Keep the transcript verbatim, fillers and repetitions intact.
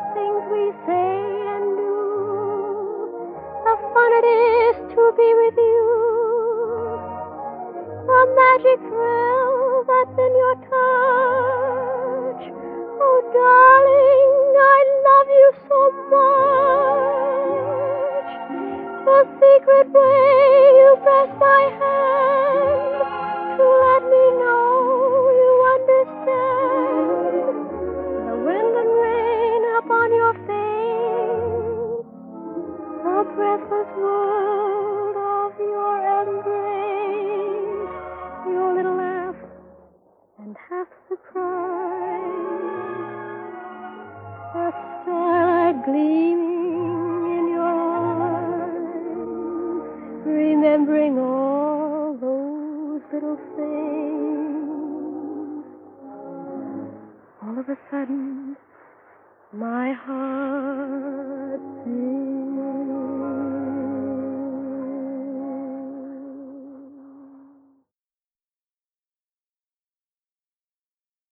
sweet things we say and do. The fun it is to be with you. The magic thrill that's in your touch. Oh, darling, I love you so much. The secret way you press my hand to let me know you understand. The wind and rain upon your face, the breathless world of your embrace, your little laugh and half surprise, the starlight gleaming in your eyes, remembering all those little things. All of a sudden, my heart sings.